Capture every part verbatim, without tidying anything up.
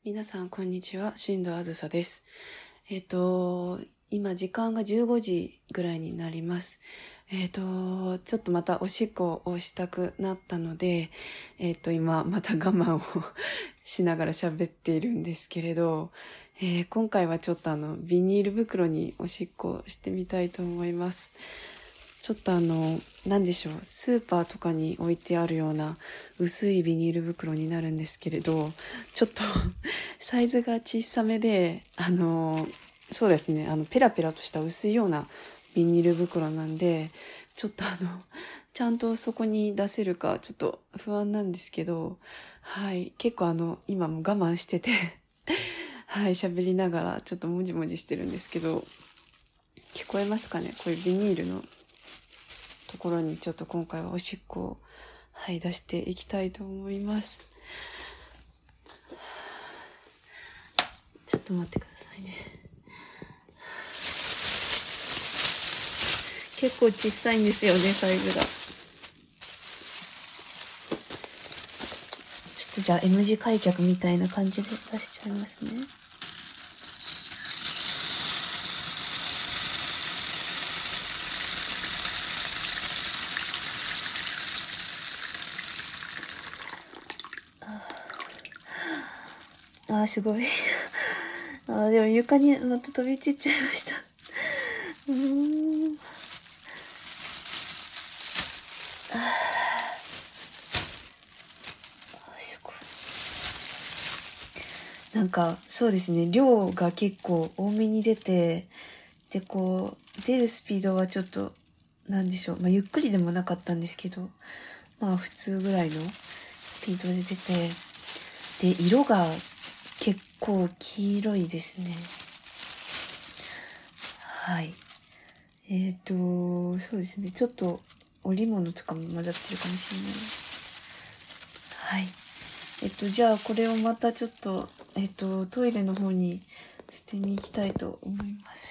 皆さん、こんにちは。新藤あずさです。えっと、今、時間がじゅうごじぐらいになります。えっと、ちょっとまたおしっこをしたくなったので、えっと、今、また我慢をしながら喋っているんですけれど、えー今回はちょっとあの、ビニール袋におしっこをしてみたいと思います。ちょっとあの、なんでしょう、スーパーとかに置いてあるような薄いビニール袋になるんですけれど、ちょっとサイズが小さめで、あの、そうですね、あの、ペラペラとした薄いようなビニール袋なんで、ちょっとあの、ちゃんとそこに出せるかちょっと不安なんですけど、はい、結構あの、今も我慢しててはい、喋りながらちょっともじもじしてるんですけど、聞こえますかね？こういうビニールのところにちょっと今回はおしっこを、はい、出していきたいと思います。ちょっと待ってくださいね。結構小さいんですよね、サイズが。ちょっとじゃあ M 字開脚みたいな感じで出しちゃいますね。あーすごいあーでも床にまた飛び散っちゃいましたうーんなんかそうですね、量が結構多めに出て、でこう出るスピードはちょっとなんでしょう、まあ、ゆっくりでもなかったんですけど、まあ普通ぐらいのスピードで出て、で色が結構黄色いですね。はい。えっとそうですね、ちょっと織物とかも混ざってるかもしれない。はい。えっとじゃあこれをまたちょっとえっとトイレの方に捨てに行きたいと思います。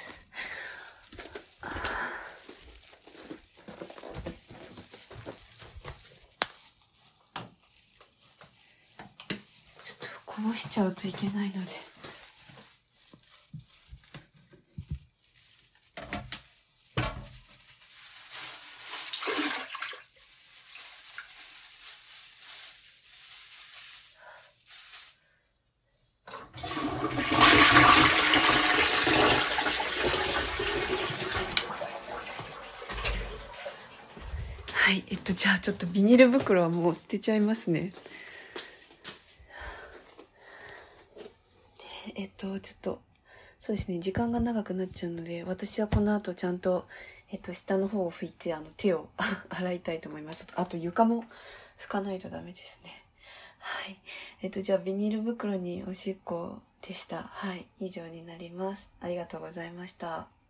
ちょっとこぼしちゃうといけないので。はい、えっとじゃあちょっとビニール袋はもう捨てちゃいますね。でえっとちょっとそうですね、時間が長くなっちゃうので、私はこの後ちゃんとえっと下の方を拭いてあの手を洗いたいと思います。あと床も拭かないとダメですね。はい、えっとじゃあビニール袋におしっこでした。はい、以上になります。ありがとうございました。